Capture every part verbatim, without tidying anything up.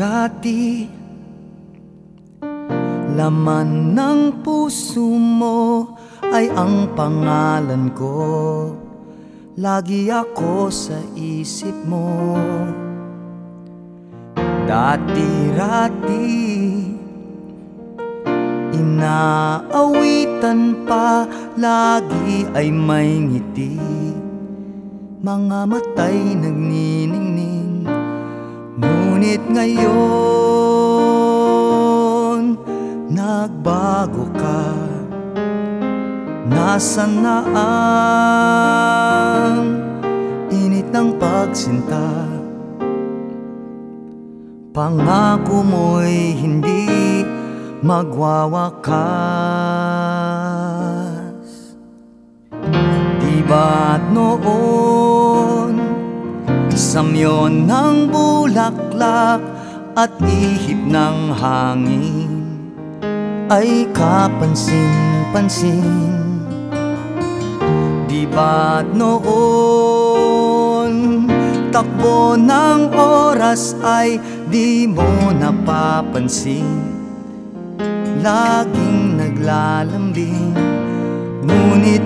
Dati-rati, laman ng puso mo ay ang pangalan ko. Lagi ako sa isip mo. Dati-rati, inaawitan pa, lagi ay may ngiti. Mga mata'y nagniningning, ngunit ngayon nagbago ka. Nasaan na ang init ng pagsinta? Pangako mo'y hindi magwawakas. Di ba't noon, samyon ng bulaklak at ihip ng hangin ay kapansin-pansin? Di ba't noon, takbo ng oras ay di mo napapansin? Laging naglalambing, ngunit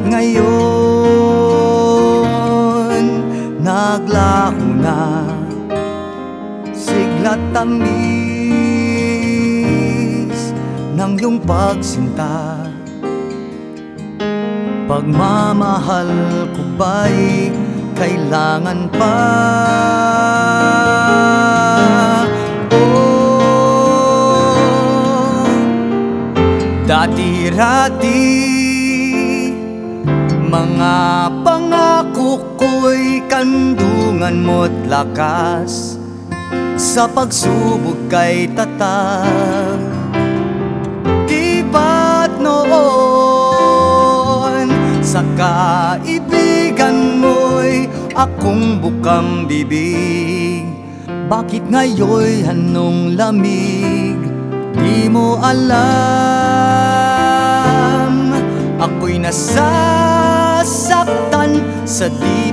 ngayon naglaho na. Sigla't tamis ng iyong pagsinta. Pagmamahal ko ba'y kailangan pa? Oh, dati-rati, mga pangako ko'y kandungan mo't lakas. Sa pagsubok kay tatag. Di ba't noon, sa kaibigan mo'y akong bukang bibig? Bakit ngayon'y anong lamig? Di mo alam, ako'y nasasaktan sa di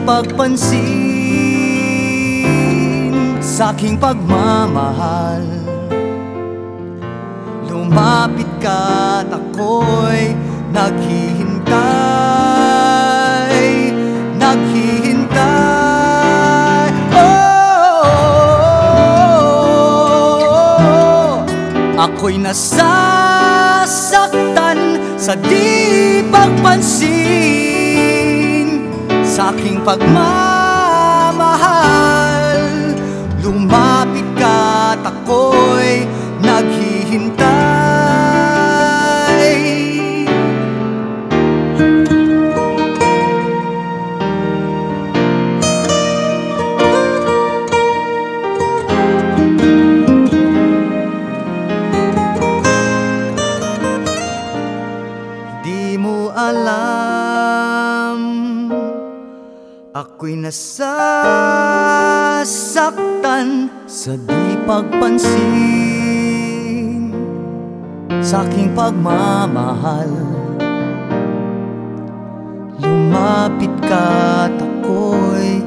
pagpansin sa'king pagmamahal. Lumapit ka't ako'y naghihintay, naghihintay. Oh, ako'y nasasaktan sa di pagpansin sa'king pagmamahal. Lumapit ka't ako'y naghihintay. Di mo alam, ako'y nasasaktan sa di pagpansin sa'king pagmamahal. Lumapit ka't ako'y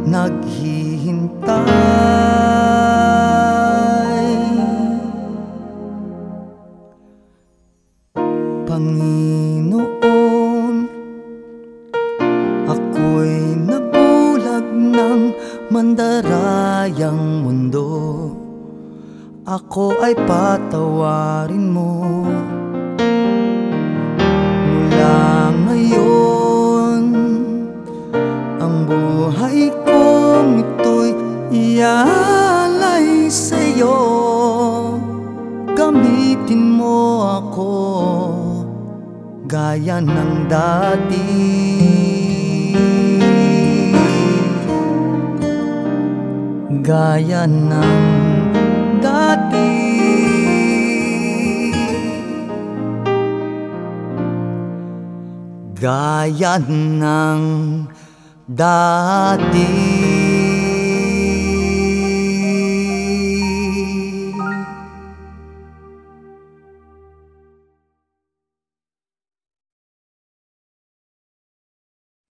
naghihintay. Panginoon, ako'y nabulag ng mandarayang mundo. Ako ay patawarin mo. Mula ngayon, ang buhay kong ito'y iaalay sa'yo. Gamitin mo ako gaya ng dati. Gaya ng dati. Gaya ng dati.